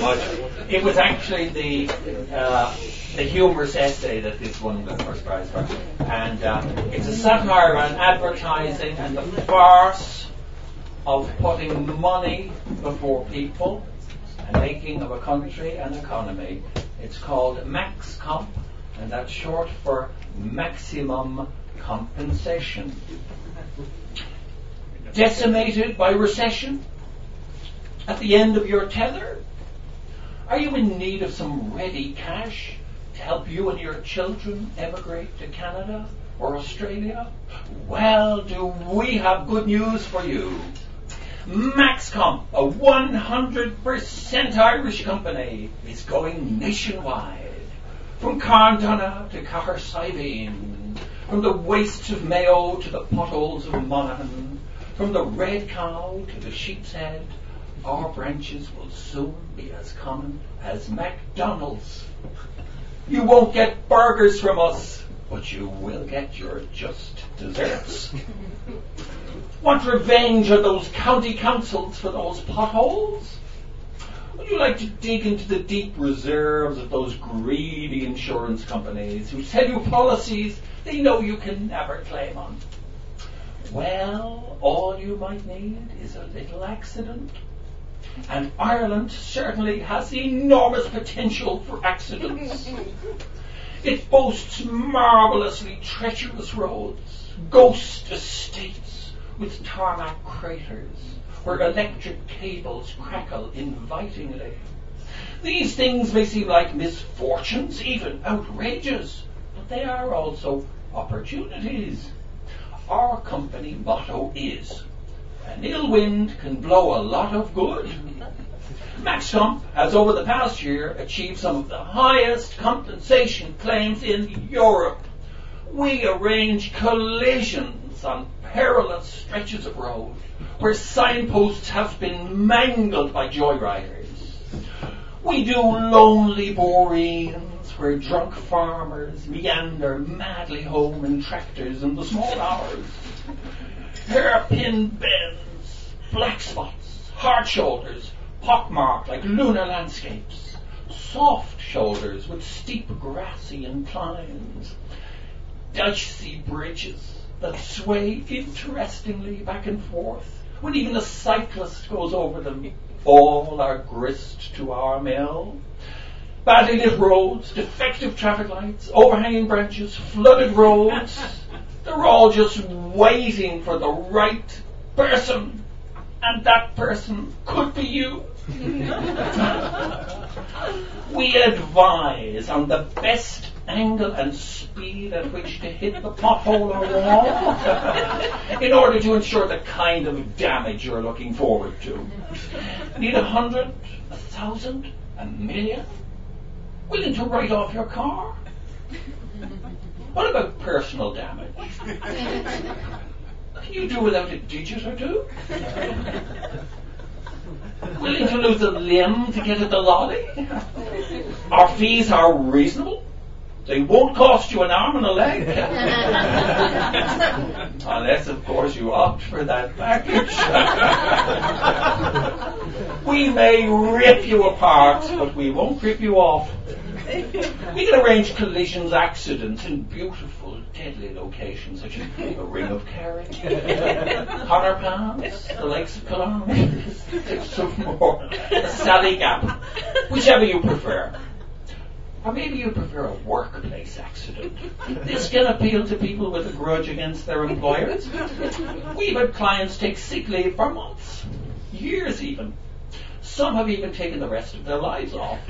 much. It was actually the humorous essay that this one got first prize for. And it's a satire on advertising and the farce of putting money before people and making of a country an economy. It's called MaxComp, and that's short for maximum compensation. Decimated by recession at the end of your tether? Are you in need of some ready cash to help you and your children emigrate to Canada or Australia? Well, do we have good news for you. MaxComp, a 100% Irish company, is going nationwide. From Carndonagh to Cahersiveen, from the wastes of Mayo to the potholes of Monaghan, from the Red Cow to the Sheep's Head, our branches will soon be as common as McDonald's. You won't get burgers from us, but you will get your just desserts. Want revenge on those county councils for those potholes? Would you like to dig into the deep reserves of those greedy insurance companies who sell you policies they know you can never claim on? Well, all you might need is a little accident. And Ireland certainly has enormous potential for accidents. It boasts marvellously treacherous roads, ghost estates with tarmac craters where electric cables crackle invitingly. These things may seem like misfortunes, even outrageous, but they are also opportunities. Our company motto is, an ill wind can blow a lot of good. MaxComp has over the past year achieved some of the highest compensation claims in Europe. We arrange collisions on perilous stretches of road where signposts have been mangled by joyriders. We do lonely boreens where drunk farmers meander madly home in tractors in the small hours. Hairpin bends, black spots, hard shoulders, pockmarked like lunar landscapes, soft shoulders with steep grassy inclines, dicey bridges that sway interestingly back and forth when even a cyclist goes over them. All are grist to our mill. Badly lit roads, defective traffic lights, overhanging branches, flooded roads. They're all just waiting for the right person. And that person could be you. We advise on the best angle and speed at which to hit the pothole or wall in order to ensure the kind of damage you're looking forward to. Need 100, 1,000, 1,000,000? Willing to write off your car? What about personal damage? Can you do without a digit or two? Willing to lose a limb to get at the lolly? Our fees are reasonable. They won't cost you an arm and a leg. Unless, of course, you opt for that package. We may rip you apart, but we won't rip you off. We can arrange collisions, accidents in beautiful, deadly locations such as the Ring of Kerry, Connor Palms, the Lakes of Killarney, some more, the Sally Gap, whichever you prefer. Or maybe you prefer a workplace accident. This can appeal to people with a grudge against their employers. We've had clients take sick leave for months, years even. Some have even taken the rest of their lives off.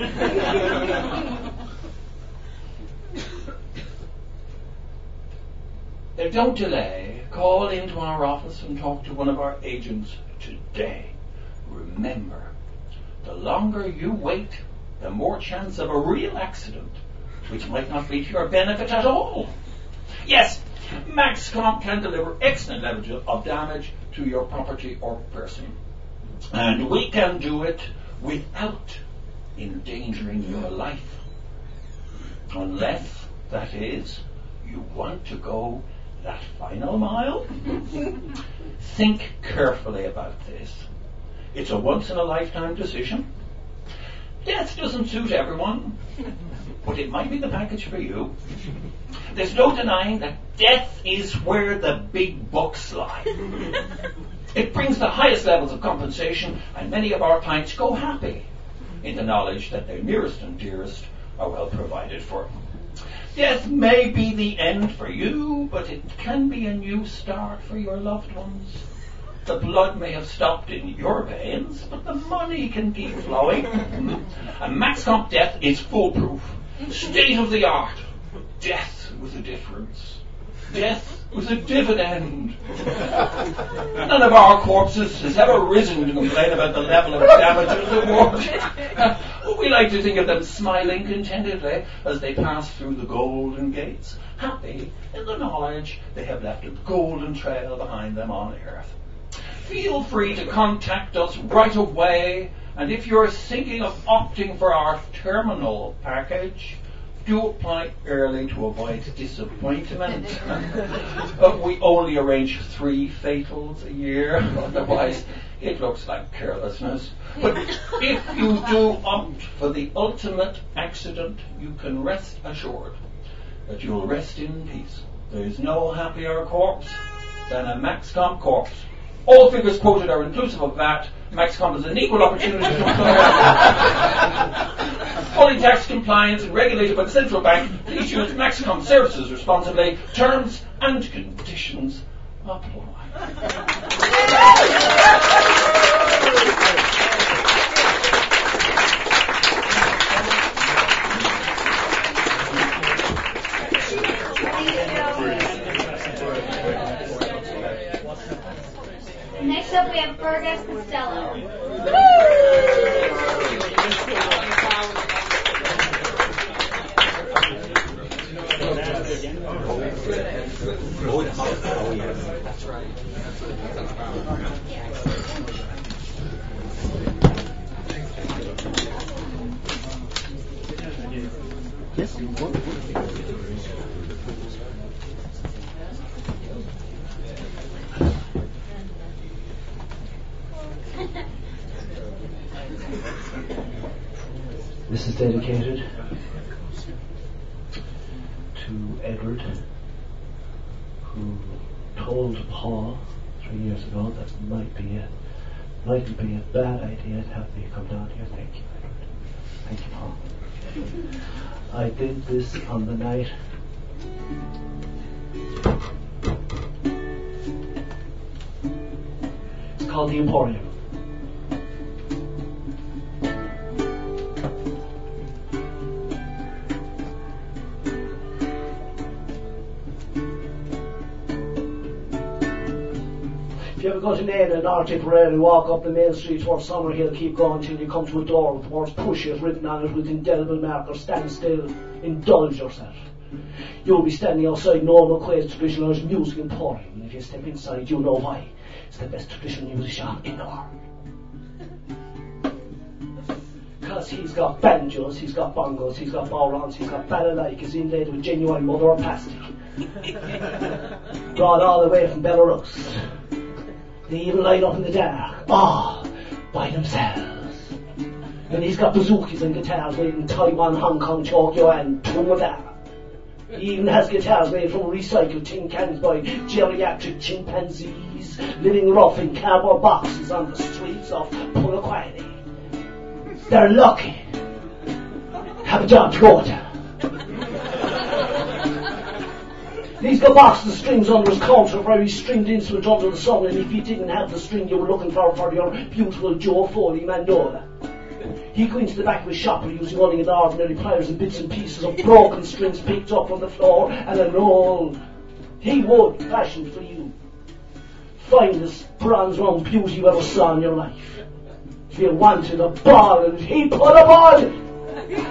Don't delay. Call into our office and talk to one of our agents today. Remember, the longer you wait, the more chance of a real accident, which might not be to your benefit at all. Yes, MaxComp can deliver excellent levels of damage to your property or person. And we can do it without endangering your life. Unless, that is, you want to go that final mile. Think carefully about this. It's a once-in-a-lifetime decision. Death doesn't suit everyone, but it might be the package for you. There's no denying that death is where the big bucks lie. It brings the highest levels of compensation, and many of our clients go happy in the knowledge that their nearest and dearest are well provided for. Death may be the end for you, but it can be a new start for your loved ones. The blood may have stopped in your veins, but the money can keep flowing. And MaxComp Death is foolproof, state of the art. Death with a difference. Death with a dividend. None of our corpses has ever risen to complain about the level of damages awarded. We like to think of them smiling contentedly as they pass through the golden gates, happy in the knowledge they have left a golden trail behind them on earth. Feel free to contact us right away, and if you're thinking of opting for our terminal package, do apply early to avoid disappointment. We only arrange 3 fatals a year, otherwise it looks like carelessness. But if you do opt for the ultimate accident, you can rest assured that you'll rest in peace. There is no happier corpse than a MaxComp corpse. All figures quoted are inclusive of VAT. MaxComp is an equal opportunity to employer. Fully tax compliant and regulated by the central bank. Please use MaxComp services responsibly. Terms and conditions apply. Next up, we have Fergus Costello. This is dedicated to Edward, who told Paul 3 years ago that it mightn't be a bad idea to have me come down here. Thank you, Edward. Thank you, Paul. I did this on the night it's called the Emporium. If you ever go to Nana or Tipperary, walk up the main street towards Summerhill, keep going till you come to a door with the words "push it" written on it with indelible marker. Stand still, indulge yourself. You'll be standing outside Noel McQuaid's Traditional Irish Music Emporium, and if you step inside, you know why. It's the best traditional music shop in the world. Because he's got banjos, he's got bongos, he's got bodhráns, he's got balalaikas inlaid with genuine mother of plastic. Brought all the way from Belarus. They even light up in the dark, by themselves. And he's got bazookas and guitars made in Taiwan, Hong Kong, Tokyo and Tumada. He even has guitars made from recycled tin cans by geriatric chimpanzees living rough in cardboard boxes on the streets of Polokwane. They're lucky. Have a job to go to. He's got boxes of strings under his counter for every stringed instrument under the sun, and if he didn't have the string you were looking for your beautiful Joe Foley Mandola. He'd go into the back of his shop using only an ordinary pliers and bits and pieces of broken strings picked up from the floor, and an old he would fashion for you. Finest bronze round beauty you ever saw in your life. If you wanted a ball, and he put a ball in it.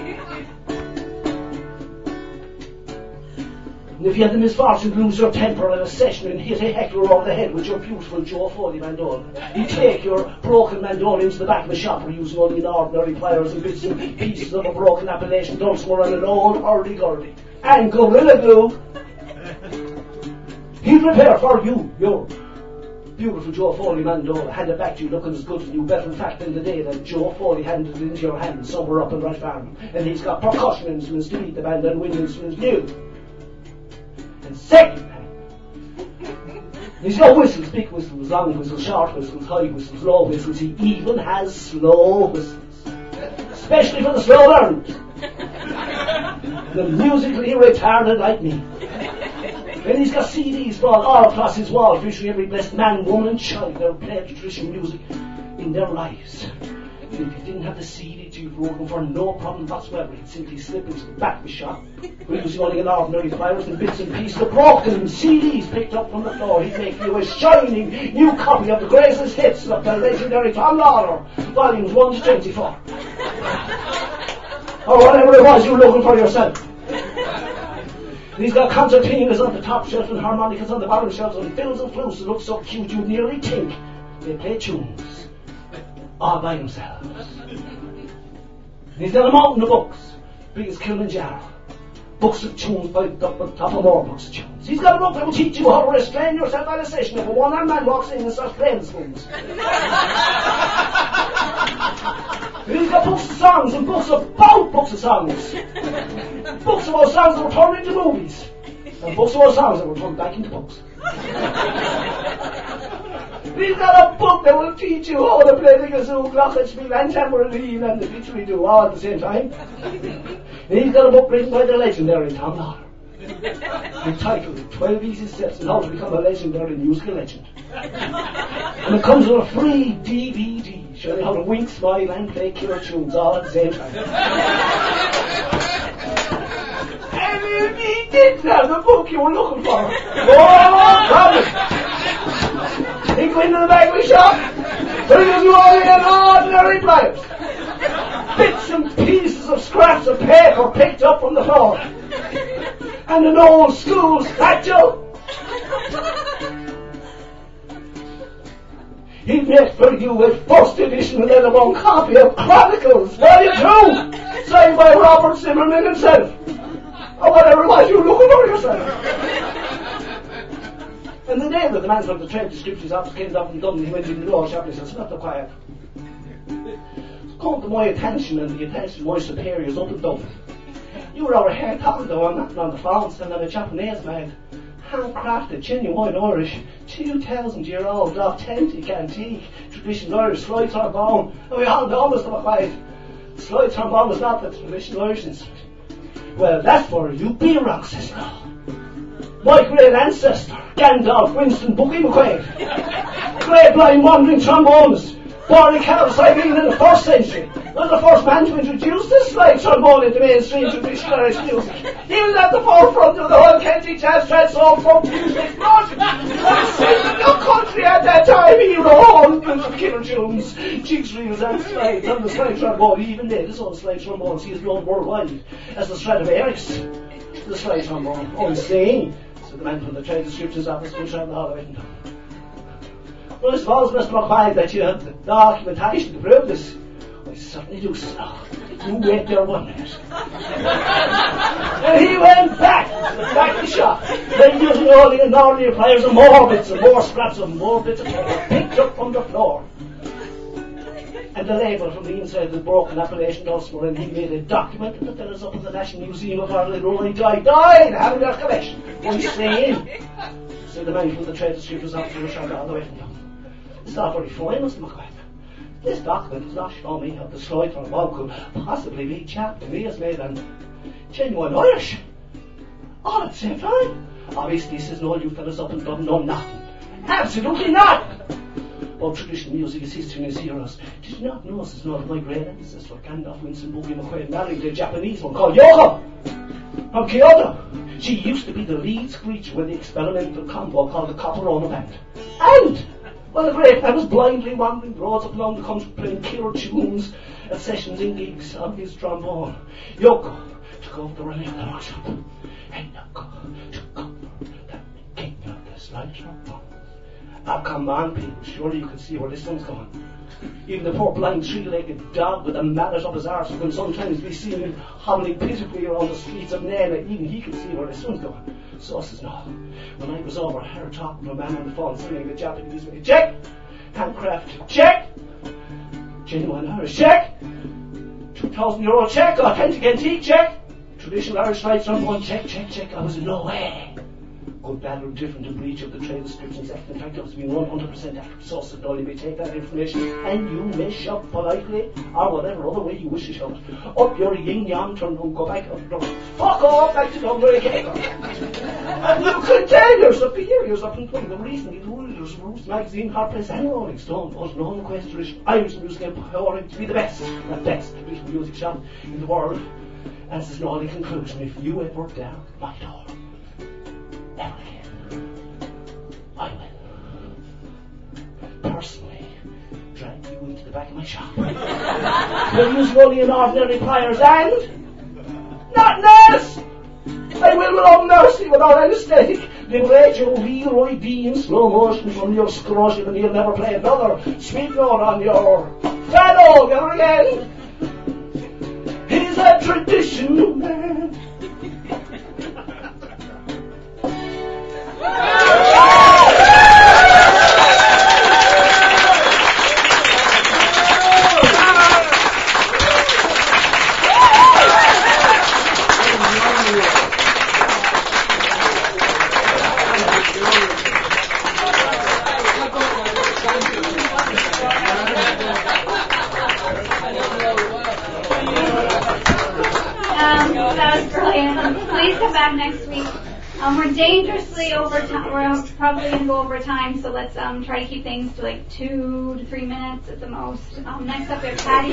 And if you had the misfortune to lose your temper in a session and hit a heckler over the head with your beautiful Joe Foley mandola, he'd take your broken mandola into the back of the shop for using only an ordinary pliers and bits and pieces of a broken Appalachian dulcimer and an old hurdy-gurdy. And Gorilla Glue, he'd repair for you your beautiful Joe Foley mandolin, handed back to you looking as good as new, better in fact than the day that Joe Foley handed it into your hand somewhere up in Rathfarnham. And he's got percussion instruments to beat the band and wind instruments new. And second hand, he's got whistles, big whistles, long whistles, short whistles, high whistles, low whistles. He even has slow whistles, especially for the slow learners, the musically retarded like me. And he's got CDs all across his wall, featuring every blessed man, woman and child that have played traditional music in their lives. And if he didn't have the CD to program for no problem whatsoever, he'd simply slip into the back of the shop, using only an ordinary pliers and bits and pieces of broken CDs picked up from the floor. He'd make you a shining new copy of the greatest hits of the legendary Tom Lawler, volumes 1 to 24. Or whatever it was you were looking for yourself. And he's got concertinas on the top shelf and harmonicas on the bottom shelves and fills and flutes that look so cute you'd nearly think they play tunes all by themselves. And he's got a mountain of books, big as Kilimanjaro. Books of tunes piped up on top of more books of tunes. He's got a book that will teach you how to restrain yourself at a session if a one-armed man walks in and starts playing the spoons. And he's got books of songs and books about books of songs. Books about songs that were turned into movies. And books about songs that were turned back into books. He's got a book that will teach you how to play the kazoo, glockenspiel and tambourine and the didgeridoo all at the same time. And he's got a book written by the legendary Tom Lawler, entitled 12 Easy Steps on How to Become a Legendary Musical Legend. And it comes with a free DVD showing how to wink, smile and play killer tunes all at the same time. And if he didn't have the book you were looking for, oh, problem. He'd go into the back of the shop, bring you all in ordinary pliers, bits and pieces of scraps of paper picked up from the floor, and an old school statue. He'd make for you a first edition leather-bound copy of Chronicles, Volume 2, signed by Robert Zimmerman himself, or whatever it was you were looking for yourself. And the neighbour, the man from the trade descriptions office, came down from Dublin. He went in the door shop and he said, "Stop the quiet. It's come to my attention and the attention of my superiors up in Dublin. You were over here talking though, I'm knocking on the phone, and I'm a Japanese man. Handcrafted, genuine Irish, 2,000-year-old, authentic, antique, traditional Irish slide trombone. And we all know Mr. McQuaid. The slide trombone is not the traditional Irish instrument. Well, that's for you be wrong, sister. My great ancestor, Gandalf Winston Bookie McQuaid, great blind wandering trombonist, born in Castlereagh in the 1st century, was the first man to introduce the slide trombone into mainstream traditional Irish music. He was at the forefront of the whole Celtic jazz, trance, soul, folk music explosion. And sing the new country at that time, he wrote hundreds of killer tunes, jigs, reels and slides on the slide trombone. He even made his own slide trombone. He is known worldwide as the Stradivarius, the slide trombone. Oh, insane. The man from the trade descriptions office was around the hall of it. Well, I suppose, Mr. McQuaid, that you have the documentation to prove this. I certainly do, sir. You wait there 1 minute. And he went back to the shop, then using all the ordinary pliers and more bits and more scraps and more bits of paper picked up from the floor. And the label from the inside of the broken Appalachian Dulcimer, and he made a document that fell us up in the National Museum of Ireland. Only died having their collection. Insane. So the man from the trade descriptions officer was shot all the way from them. It's not very fine, Mr. McQuaid. This document does not show me how the slide trombone could possibly be Japanese made and genuine Irish. All at the same time. Obviously, says no, you fellas up and Dublin know nothing. Absolutely not. Oh, traditional music is history and its heroes. Did you not know, says no, my great ancestor Gandalf Winston Boogie McQuaid married a Japanese one called Yoko from Kyoto. She used to be the lead screecher with the experimental combo called the Copperona Band. And, well, the great man was blindly wandering the roads up along the country playing killer tunes at sessions and gigs on his trombone. Yoko took over the running of the workshop. And Yoko took over the king of the slide trombone. Oh, come on, people. Surely you can see where this one's going. Even the poor blind three-legged dog with a mallet up his arse can sometimes be seen hobbling pitifully around the streets of Nana. Even he could see where his son's going. So says no. When I was over, I heard talking to a man on the phone singing the Japanese way. Check! Handcraft, check! Genuine Irish, check! €2,000 check! Authentic antique, check! Traditional Irish lights on one, check, check, check. I was in no way. Good, bad, or different in breach of the Trade Descriptions Act. In fact, I was being 100% accurate. So said no, you may take that information and you may shove politely, or whatever other way you wish to shove it, up your yin-yang, turn and go back up the fuck off back to Dublin again. And you can tell yourself, be here yourself, and the reason these rulers, Roots Magazine, Hot Press, and Rolling Stone was known question Irish music empowering to be the best traditional music shop in the world. And this is an only conclusion. If you ever down my door, never again, I will personally drag you into the back of my shop. You'll use only an ordinary pliers and nothing else. I will without mercy, without anesthetic, liberate your real ID in slow motion from your scrotum, and you'll never play another sweet note on your fellow ever again. He's a traditional man. That was brilliant. Please come back next week. We're dangerously over time. We're probably going to go over time, so let's try to keep things to like 2 to 3 minutes at the most. Next up, we have Patty.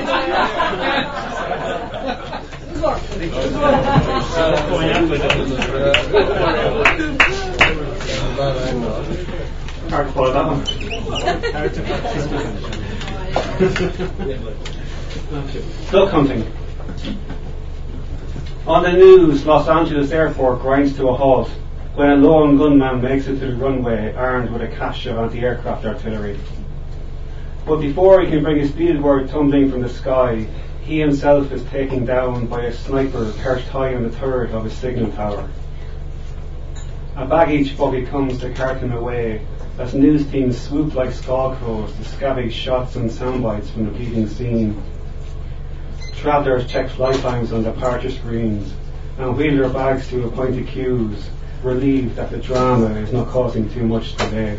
Hard to follow that one. Duck hunting. On the news, Los Angeles airport grinds to a halt when a lone gunman makes it to the runway armed with a cache of anti-aircraft artillery. But before he can bring his speedboard tumbling from the sky, he himself is taken down by a sniper perched high on the turret of his signal tower. A baggage buggy comes to cart him away as news teams swoop like skullcrows to scavenge shots and soundbites from the bleeding scene. Travellers check flight times on departure screens and wheel their bags to appointed queues, relieved that the drama is not causing too much delay.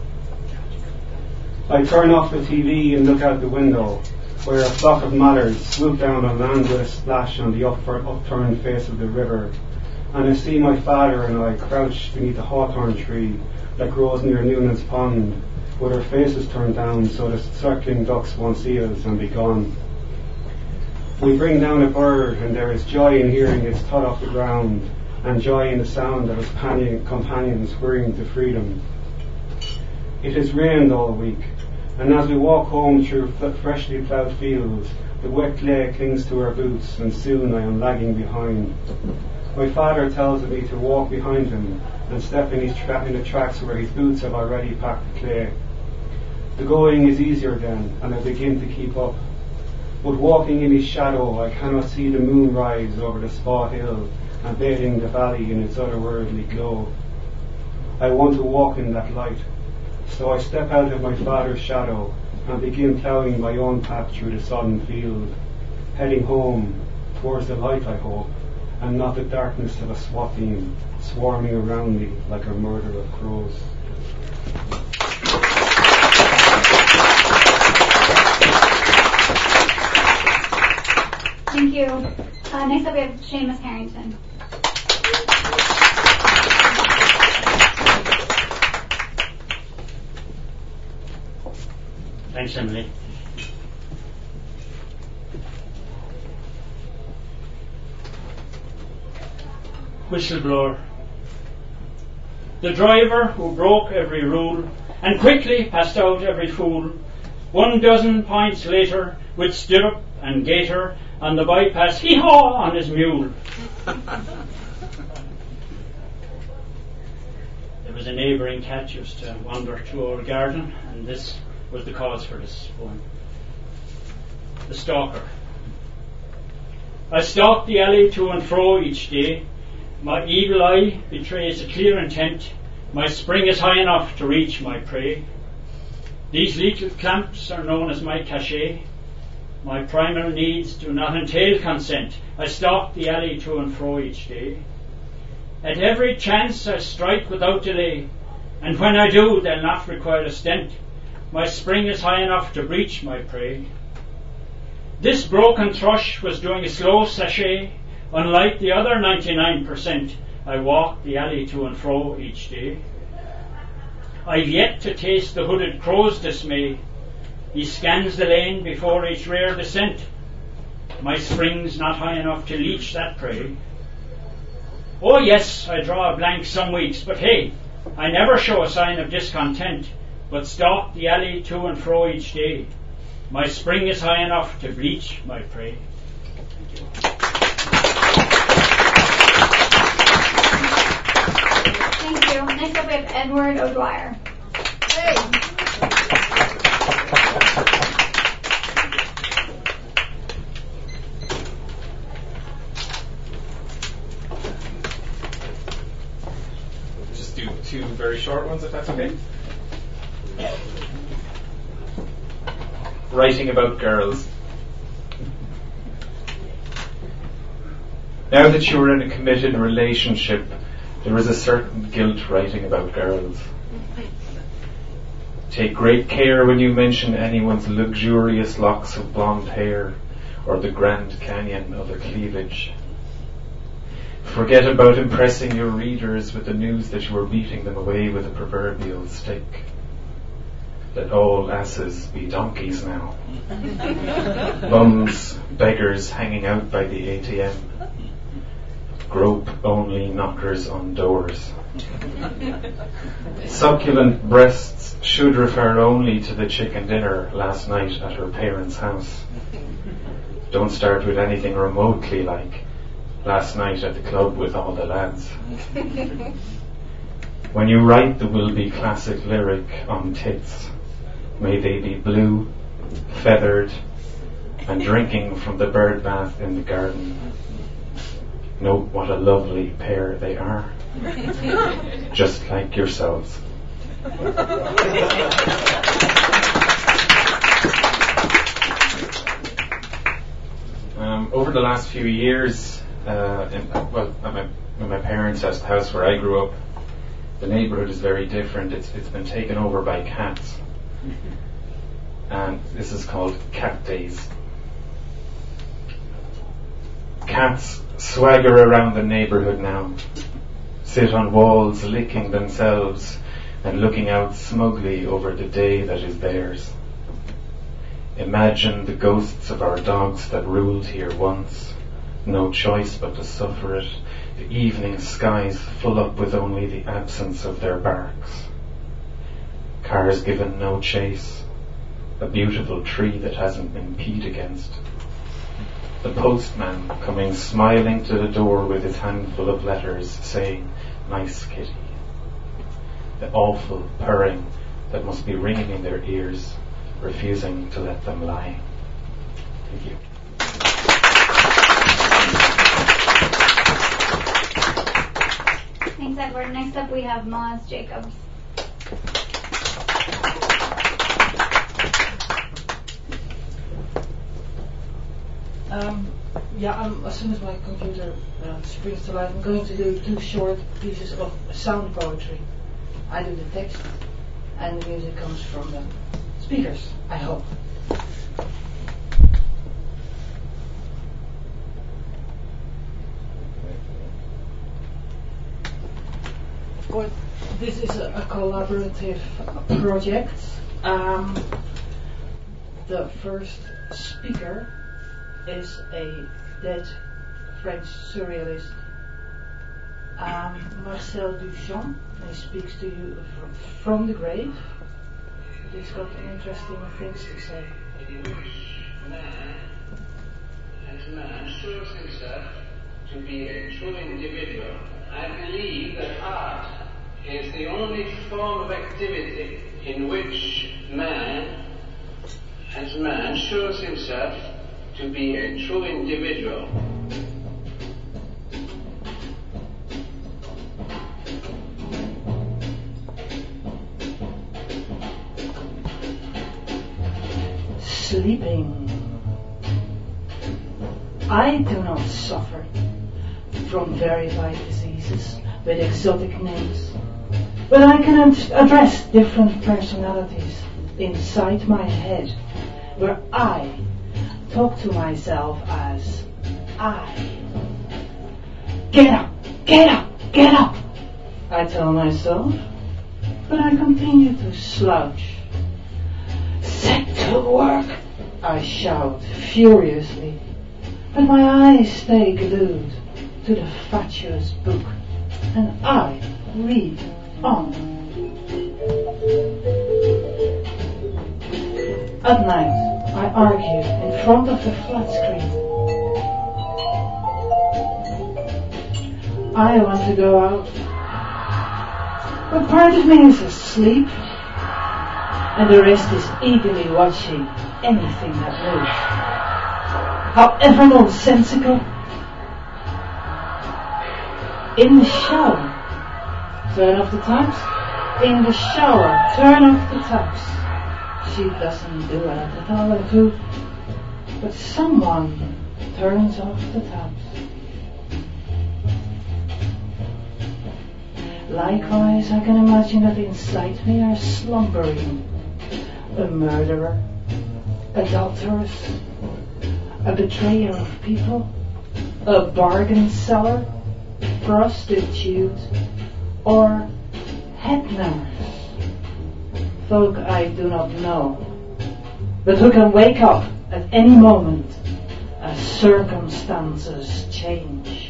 I turn off the TV and look out the window, where a flock of mallards swoop down and land with a splash on the upturned face of the river, and I see my father and I crouch beneath a hawthorn tree that grows near Noonan's pond, with our faces turned down so the circling ducks won't see us and be gone. We bring down a bird, and there is joy in hearing its thud off the ground, and joy in the sound of its companions whirring to freedom. It has rained all week, and as we walk home through freshly ploughed fields, the wet clay clings to our boots, and soon I am lagging behind. My father tells me to walk behind him and step in the tracks where his boots have already packed the clay. The going is easier then, and I begin to keep up. But walking in his shadow, I cannot see the moon rise over the Spa Hill and bathing the valley in its otherworldly glow. I want to walk in that light, so I step out of my father's shadow and begin ploughing my own path through the sodden field, heading home towards the light, I hope, and not the darkness of a SWAT team swarming around me like a murder of crows. Thank you. Next up, we have Seamus Harrington. Thanks, Emily. Whistleblower. The driver who broke every rule and quickly passed out every fool. 12 points later, with stirrup and gaiter, on the bypass, hee-haw on his mule. There was a neighbouring cat used to wander through our garden, and this was the cause for this poem. the stalker. I stalk the alley to and fro each day. My evil eye betrays a clear intent. My spring is high enough to reach my prey. These lethal clamps are known as my cachet. My primal needs do not entail consent. I stalk the alley to and fro each day. At every chance I strike without delay, and when I do, they'll not require a stent. My spring is high enough to reach my prey. This broken thrush was doing a slow sachet. Unlike the other 99%, I walk the alley to and fro each day. I've yet to taste the hooded crow's dismay. He scans the lane before each rare descent. My spring's not high enough to leach that prey. Oh yes, I draw a blank some weeks, but hey, I never show a sign of discontent, but stalk the alley to and fro each day. My spring is high enough to reach my prey. Thank you. Thank you. Next up we have Edward O'Dwyer. Just do two very short ones, if that's okay. Writing about girls. Now that you are in a committed relationship, there is a certain guilt writing about girls. Take great care when you mention anyone's luxurious locks of blonde hair or the Grand Canyon of her cleavage. Forget about impressing your readers with the news that you are beating them away with a proverbial stick. Let all asses be donkeys now. Bums, beggars hanging out by the ATM. Grope only knockers on doors. Succulent breasts should refer only to the chicken dinner last night at her parents' house. Don't start with anything remotely like last night at the club with all the lads. When you write the will-be classic lyric on tits, may they be blue, feathered, and drinking from the bird bath in the garden. Note what a lovely pair they are. Just like yourselves. Over the last few years, at my parents' house, the house where I grew up, the neighbourhood is very different. It's been taken over by cats. And this is called Cat Days. Cats swagger around the neighbourhood now, sit on walls licking themselves and looking out smugly over the day that is theirs. Imagine the ghosts of our dogs that ruled here once, no choice but to suffer it, the evening skies full up with only the absence of their barks. Cars given no chase, a beautiful tree that hasn't been peed against. The postman coming smiling to the door with his handful of letters saying, "Nice kitty." The awful purring that must be ringing in their ears, refusing to let them lie. Thank you. Thanks, Edward. Next up we have Moz Jacobs. As soon as my computer springs to life, I'm going to do 2 short pieces of sound poetry. I do the text, and the music comes from the speakers, I hope. Of course, this is a collaborative project. The first speaker is a dead French surrealist, Marcel Duchamp. He speaks to you from the grave. He's got interesting things to say. Man, as man shows himself to be a true individual, I believe that art is the only form of activity in which man, as man, shows himself to be a true individual. Sleeping. I do not suffer from verified diseases with exotic names, but I can address different personalities inside my head, where I talk to myself as I. Get up, get up, get up, I tell myself, but I continue to slouch. Set to work, I shout furiously, but my eyes stay glued to the fatuous book, and I read on. At night, I argue in front of the flat screen. I want to go out, but part of me is asleep, and the rest is eagerly watching anything that moves, however nonsensical. In the shower, turn off the taps. In the shower, turn off the taps. She doesn't do it at all, or two, but someone turns off the taps. Likewise, I can imagine that inside me are slumbering a murderer, adulteress, a betrayer of people, a bargain seller, prostitute, or head nurse. Folk I do not know, but who can wake up at any moment as circumstances change.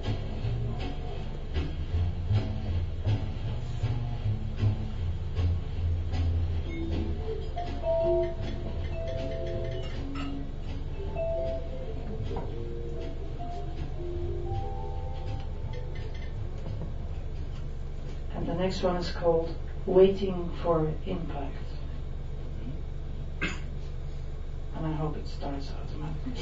And the next one is called Waiting for Impact. And I hope it starts automatically.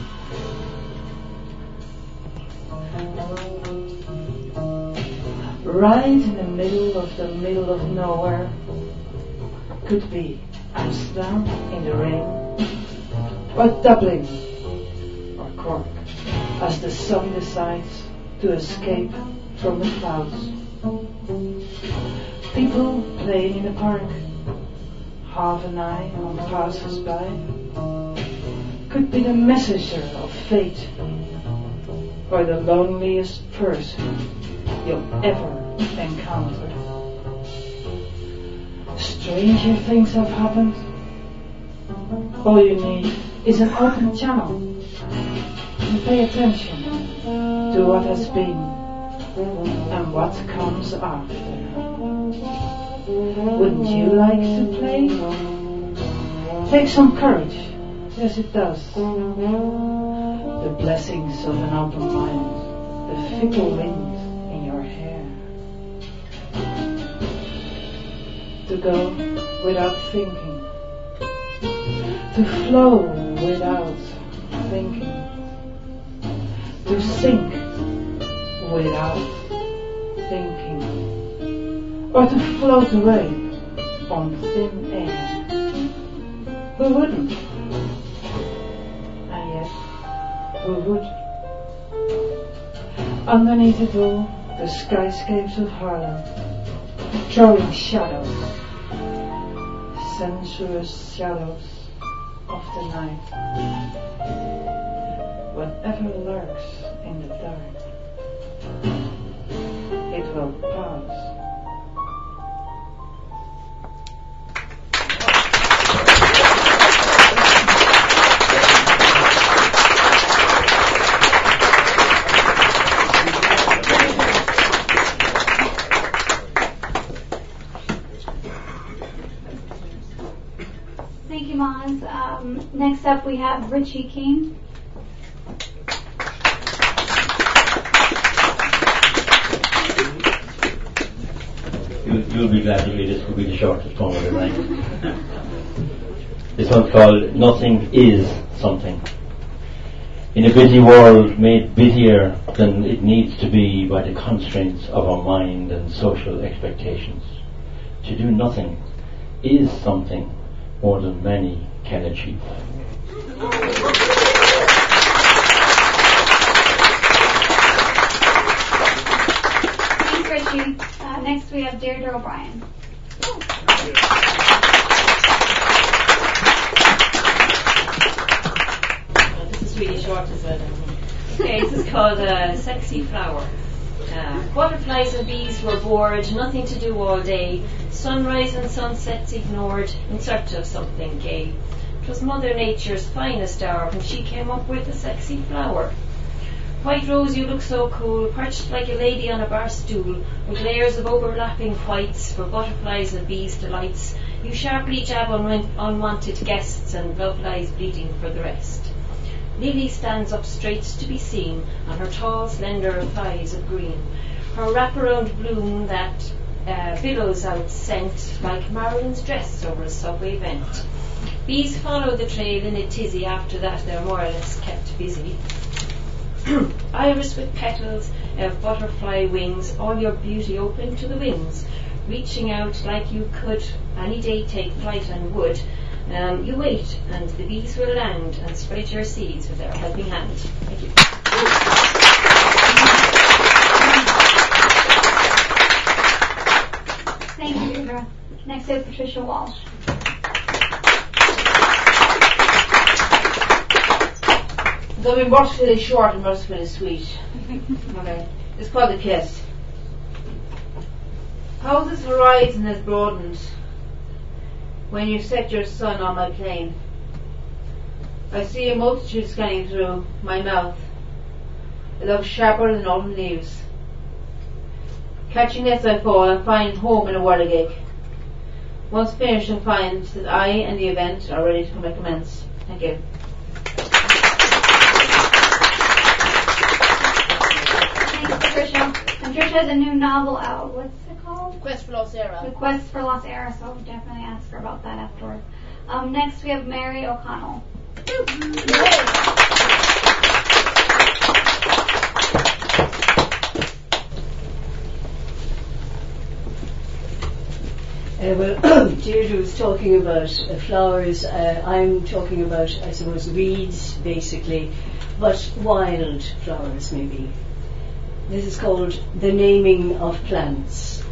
Right in the middle of nowhere. Could be Amsterdam in the rain, or Dublin, or Cork, as the sun decides to escape from the clouds. People playing in the park, half an eye on passers-by. Could be the messenger of fate, or the loneliest person you'll ever encounter. Stranger things have happened. All you need is an open channel, and pay attention to what has been and what comes after. Wouldn't you like to play? Take some courage. Yes, it does. The blessings of an open mind, the fickle wind in your hair. To go without thinking. To flow without thinking. To sink without thinking. Or to float away on thin air. Who wouldn't? And yet, who would? Underneath it all, the skyscapes of Harlem, throwing shadows, sensuous shadows of the night. Whatever lurks in the dark, it will pass. Thank you, Maz. Next up, we have Richie King. You'll be glad to hear this will be the shortest poem of the night. This one's called Nothing Is Something. in a busy world made busier than it needs to be by the constraints of our mind and social expectations. To do nothing is something more than many can achieve. Thanks, Richie. Next we have Deirdre O'Brien. This is really short as well. Okay, this is called Sexy Flower. Butterflies and bees were bored, nothing to do all day, sunrise and sunsets ignored, in search of something gay. 'Twas Mother Nature's finest hour when she came up with a sexy flower. White rose, you look so cool, perched like a lady on a bar stool, with layers of overlapping whites for butterflies and bees' delights. You sharply jab on unwanted guests, and love lies bleeding for the rest. Lily stands up straight to be seen, on her tall, slender thighs of green. Her wraparound bloom that billows out scent like Marilyn's dress over a subway vent. Bees follow the trail in a tizzy, after that they're more or less kept busy. Iris with petals of butterfly wings, all your beauty open to the winds, reaching out like you could any day take flight and would. You wait, and the bees will land and spread your seeds with their helping hand. Thank you. Thank you, Deirdre. Next is Patricia Walsh. It's going to be mercifully short and mercifully sweet. Okay. It's called The Kiss. How this horizon has broadened when you set your sun on my plane. I see a multitude scanning through my mouth, a love sharper than autumn leaves. Catching as I fall, I find home in a whirligig. Once finished, I find that I and the event are ready to commence. Thank you. Thanks, Patricia. And Tricia has a new novel out. What's it called? Quest for Lost Era. The Quest for Lost Era, so definitely ask her about that afterward. Next we have Mary O'Connell. Well, Deirdre was talking about flowers. I'm talking about, I suppose, weeds, basically, but wild flowers, maybe. This is called The Naming of Plants.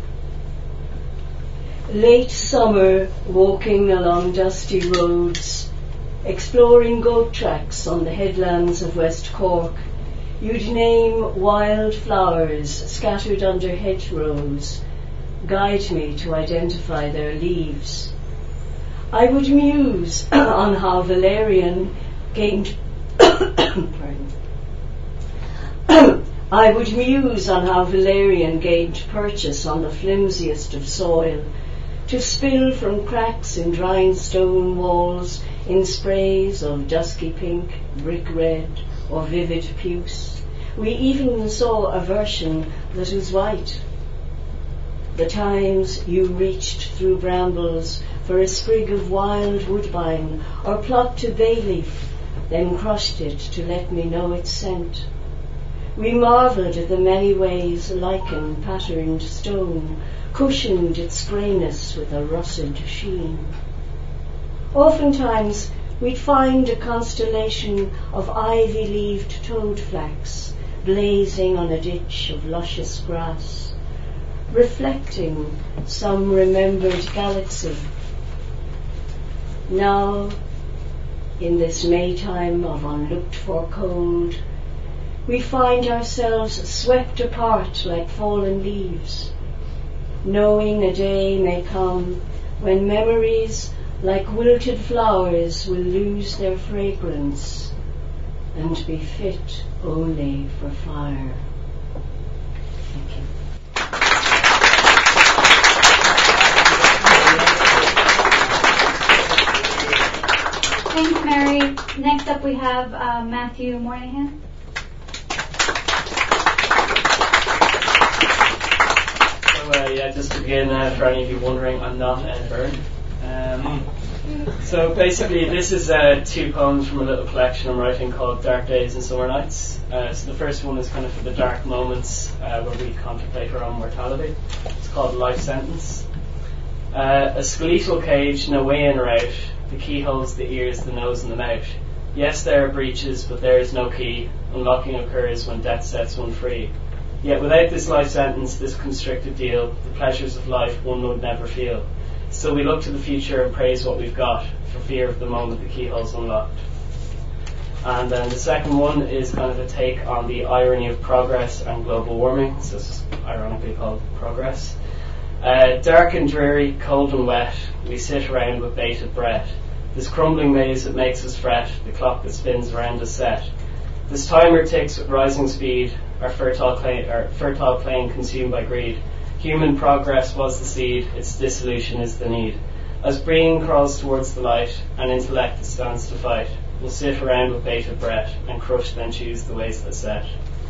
Late summer, walking along dusty roads, exploring goat tracks on the headlands of West Cork, you'd name wild flowers scattered under hedgerows, guide me to identify their leaves. I would muse on how valerian gained I would muse on how valerian gained purchase on the flimsiest of soil, to spill from cracks in drying stone walls in sprays of dusky pink, brick red, or vivid puce. We even saw a version that was white. The times you reached through brambles for a sprig of wild woodbine, or plucked a bay leaf, then crushed it to let me know its scent. We marvelled at the many ways lichen patterned stone cushioned its greyness with a russet sheen. Oftentimes we'd find a constellation of ivy-leaved toadflax blazing on a ditch of luscious grass, reflecting some remembered galaxy. Now, in this Maytime of unlooked-for cold, we find ourselves swept apart like fallen leaves, knowing a day may come when memories, like wilted flowers, will lose their fragrance and be fit only for fire. Thank you. Thanks, Mary. Next up we have Matthew Moynihan. So, just to begin, for any of you wondering, I'm not Ed Byrne. So basically, this is 2 poems from a little collection I'm writing called Dark Days and Summer Nights. So the first one is kind of for the dark moments where we contemplate our own mortality. It's called Life Sentence. A skeletal cage, no way in or out. The keyholes, the ears, the nose and the mouth. Yes, there are breaches, but there is no key. Unlocking occurs when death sets one free. Yet without this life sentence, this constricted deal, the pleasures of life one would never feel. Still we look to the future and praise what we've got, for fear of the moment the keyhole's unlocked. And then the second one is kind of a take on the irony of progress and global warming, so it's ironically called Progress. Dark and dreary, cold and wet, we sit around with bated breath. This crumbling maze that makes us fret, the clock that spins around us set. This timer ticks with rising speed, our fertile plain consumed by greed. Human progress was the seed, its dissolution is the need. As being crawls towards the light, and intellect that stands to fight, we'll sit around with bated breath, and crush then choose the ways that set.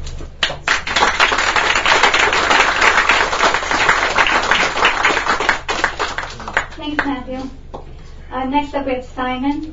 Thanks, Matthew. Next up we have Simon.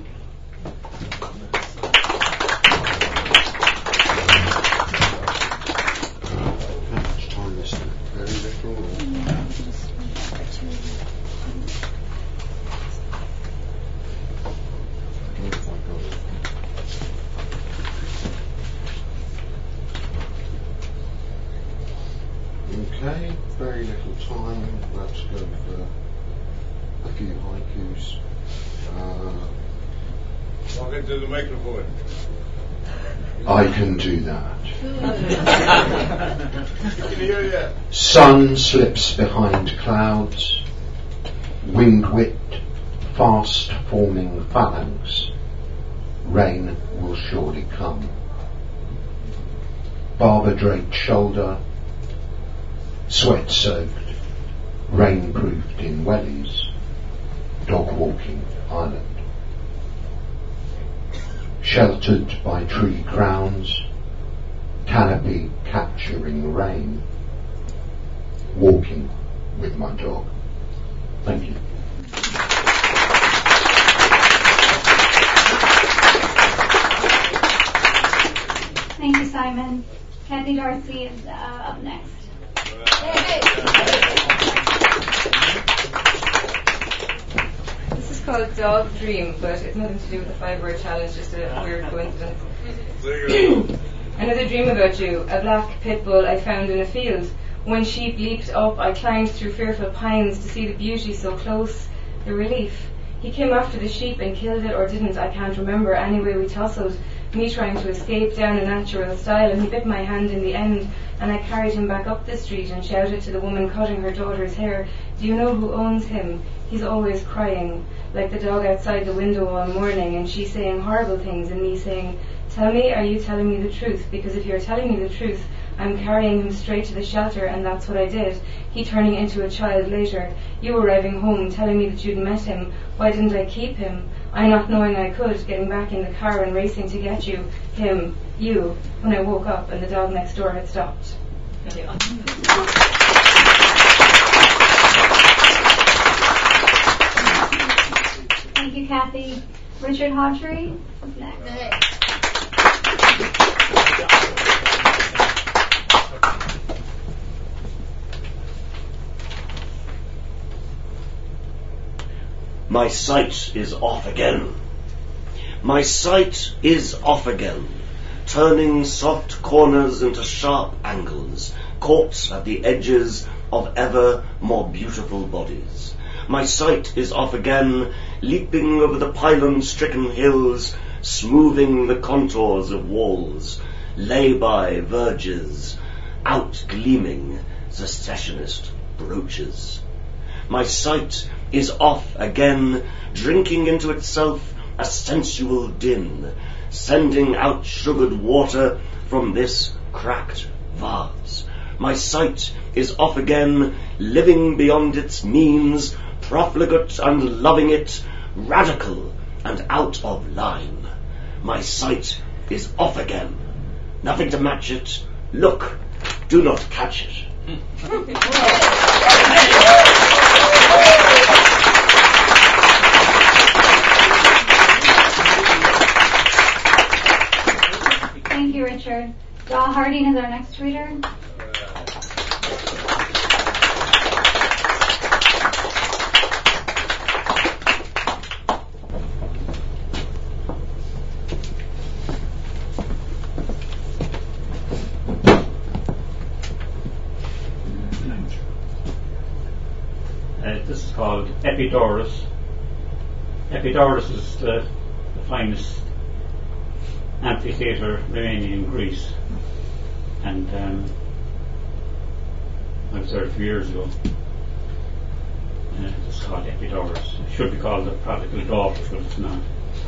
Okay, very little time. Let's go for a few haikus. Talk into the microphone. I can do that. I can hear you. Sun slips behind clouds, wind-whipped, fast-forming phalanx. Rain will surely come. Barber-draped shoulder, sweat-soaked, rain-proofed in wellies, dog-walking island. Sheltered by tree crowns, canopy capturing rain, walking with my dog. Thank you. Thank you, Simon. Kathy Darcy is up next. This is called Dog Dream, but it's nothing to do with the 5-word challenge, just a weird coincidence. Another dream about you, a black pit bull I found in a field. When sheep leaped up, I climbed through fearful pines to see the beauty so close, the relief. He came after the sheep and killed it, or didn't, I can't remember. Anyway, we tussled, me trying to escape down a natural style, and he bit my hand in the end, and I carried him back up the street and shouted to the woman cutting her daughter's hair, do you know who owns him? He's always crying, like the dog outside the window all morning, and she saying horrible things, and me saying, tell me, are you telling me the truth? Because if you're telling me the truth, I'm carrying him straight to the shelter, and that's what I did. He turning into a child later. You arriving home, telling me that you'd met him. Why didn't I keep him? I not knowing I could, getting back in the car and racing to get you, him, you, when I woke up and the dog next door had stopped. Thank you, Kathy. Richard Hawtrey is next. My sight is off again. My sight is off again, turning soft corners into sharp angles, caught at the edges of ever more beautiful bodies. My sight is off again, leaping over the pylon-stricken hills, smoothing the contours of walls, lay-by verges, out-gleaming secessionist brooches. My sight is off again, drinking into itself a sensual din, sending out sugared water from this cracked vase. My sight is off again, living beyond its means, profligate and loving it, radical and out of line. My sight is off again, nothing to match it. Look, do not catch it. Richard. Daw Harding is our next reader. This is called Epidaurus. Epidaurus is the finest amphitheatre remaining in Greece, and I was there a few years ago. It's called Epidaurus. It should be called the Prodigal Daughter, but it's not.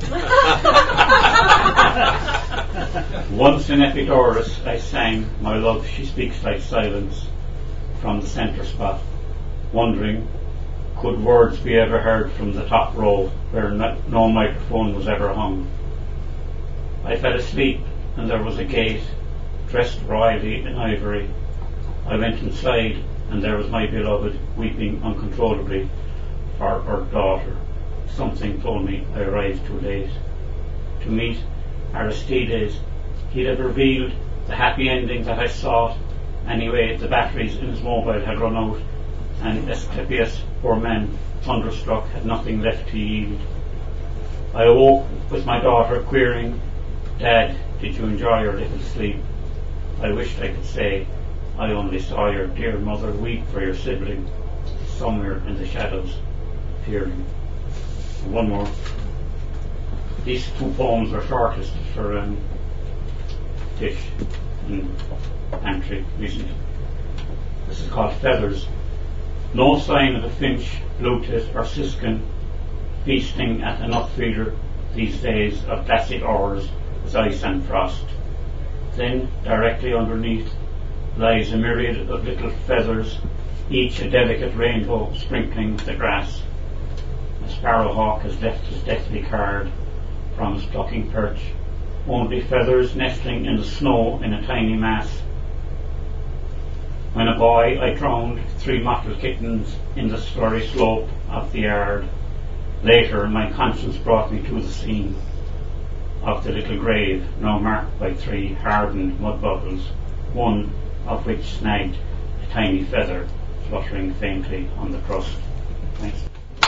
Once in Epidaurus I sang, "My love, she speaks like silence," from the centre spot, wondering, could words be ever heard from the top row where no microphone was ever hung? I fell asleep and there was a gate, dressed royally in ivory. I went inside and there was my beloved weeping uncontrollably for her daughter. Something told me I arrived too late. To meet Aristides, he'd have revealed the happy ending that I sought. Anyway, the batteries in his mobile had run out, and Asclepius, poor man, thunderstruck, had nothing left to yield. I awoke with my daughter querying, "Dad, did you enjoy your little sleep?" I wished I could say, "I only saw your dear mother weep for your sibling, somewhere in the shadows, fearing." And one more. These two poems were shortlisted for Tisch and Antrim recently. This is called Feathers. No sign of a finch, bluetit or siskin feasting at a nut feeder these days of glassy hours with ice and frost. Then, directly underneath, lies a myriad of little feathers, each a delicate rainbow sprinkling the grass. A sparrowhawk has left his deathly card from his plucking perch, only feathers nestling in the snow in a tiny mass. When a boy, I drowned 3 mottled kittens in the slurry slope of the yard. Later, my conscience brought me to the scene of the little grave, now marked by 3 hardened mud bubbles, one of which snagged a tiny feather fluttering faintly on the crust. Thanks.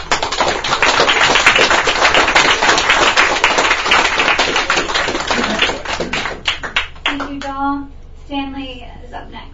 Thank you, Daw. Stanley is up next.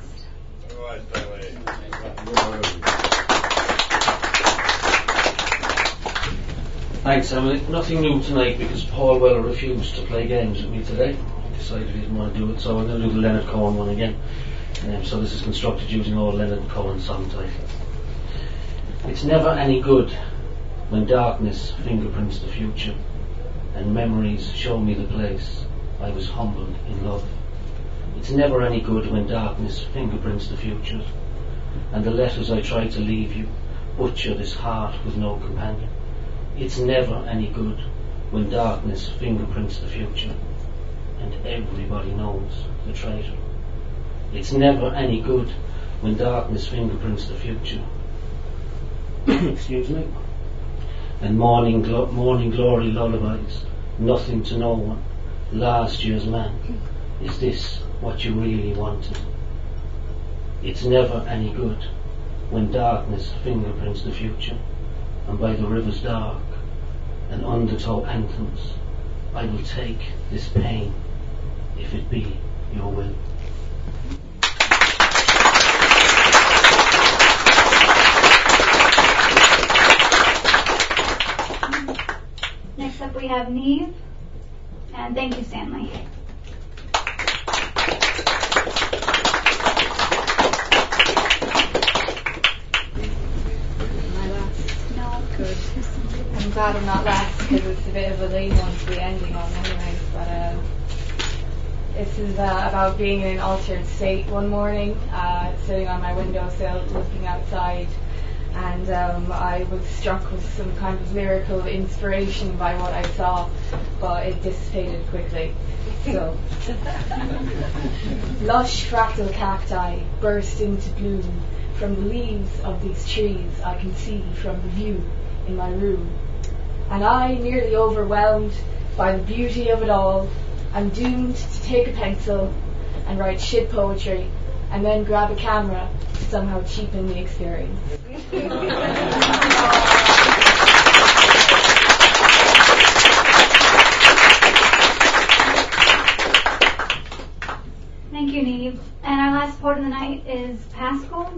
Thanks, Emily. Nothing new tonight because Paul Weller refused to play games with me today. He decided he didn't want to do it, so I'm going to do the Leonard Cohen one again. So this is constructed using all Leonard Cohen song titles. It's never any good when darkness fingerprints the future and memories show me the place I was humbled in love. It's never any good when darkness fingerprints the future and the letters I try to leave you butcher this heart with no companion. It's never any good when darkness fingerprints the future and everybody knows the traitor. It's never any good when darkness fingerprints the future excuse me, and morning glory lullabies, nothing to no one, last year's man. Is this what you really wanted? It's never any good when darkness fingerprints the future, and by the river's dark and undertow anthems I will take this pain if it be your will. Next up we have Neve, and thank you, Stanley. Good. I'm glad I'm not last because it's a bit of a late one to be ending on anyway, but this is about being in an altered state one morning, sitting on my windowsill looking outside, and I was struck with some kind of lyrical inspiration by what I saw, but it dissipated quickly. So, lush fractal cacti burst into bloom from the leaves of these trees I can see from the view in my room, and I, nearly overwhelmed by the beauty of it all, I'm doomed to take a pencil and write shit poetry and then grab a camera to somehow cheapen the experience. Thank you, Neve. And our last poet of the night is Pascal.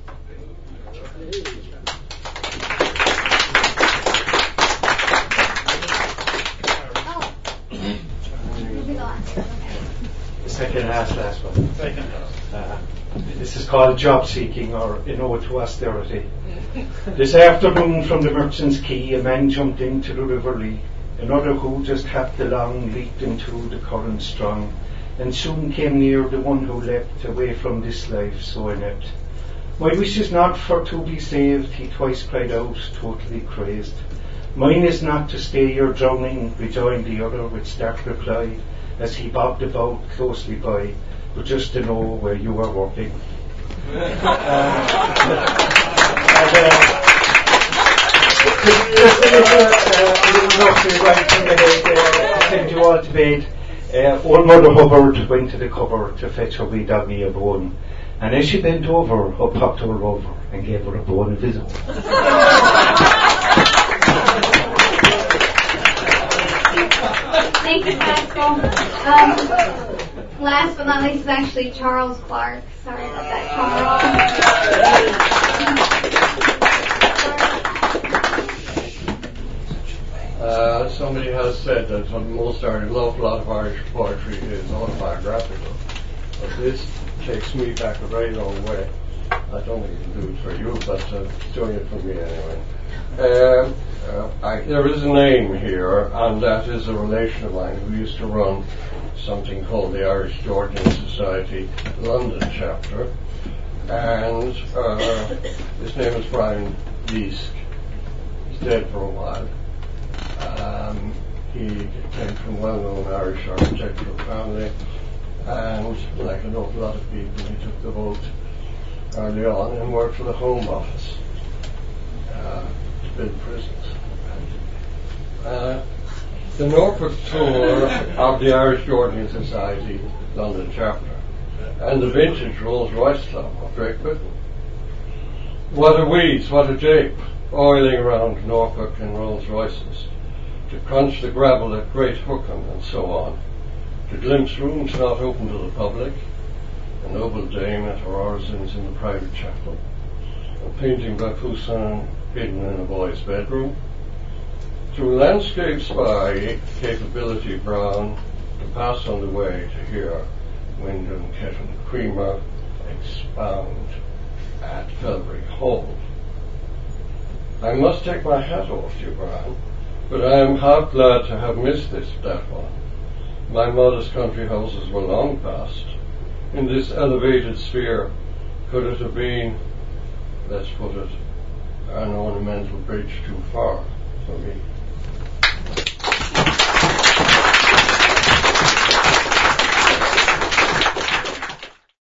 The second last one. This is called Job Seeking, or an ode to austerity. This afternoon from the Merchant's Quay, a man jumped into the River Lee. Another who just happed along leaped into the current strong, and soon came near the one who leapt away from this life so inept. My wish is not for to be saved, he twice cried out, totally crazed. Mine is not to stay your drowning, rejoined the other with stark reply, as he bobbed about closely by, but just to know where you were working. Just a little roughly right from the head, send you all to bed. Old Mother Hubbard went to the cupboard to fetch her wee doggy a bone, and as she bent over, up popped her rover and gave her a bone of his own. Thank you, Pascal. Last but not least is actually Charles Clark. Sorry about that, Charles. Somebody has said that for the most part, an awful lot of Irish poetry is autobiographical. But this takes me back a very long way. I don't think it can do it for you, but it's doing it for me anyway. There is a name here, and that is a relation of mine who used to run something called the Irish Georgian Society London chapter, and his name is Brian Leask. He's dead for a while. He came from a well-known Irish architectural family, and like an awful lot of people, he took the vote early on and worked for the Home Office to build prisons. The Norfolk tour of the Irish Georgian Society London chapter and the vintage Rolls Royce Club of Great Britain. What a weeds, what a jape, oiling around Norfolk and Rolls Royces, to crunch the gravel at Great Hookham and so on, to glimpse rooms not open to the public, a noble dame at her orisons in the private chapel, a painting by Poussin hidden in a boy's bedroom, through landscapes by Capability Brown, to pass on the way to hear Wyndham Kettle Creamer expound at Felbury Hall. I must take my hat off to you, Brown, but I am half glad to have missed that one. My modest country houses were long past. In this elevated sphere, could it have been, let's put it, an ornamental bridge too far?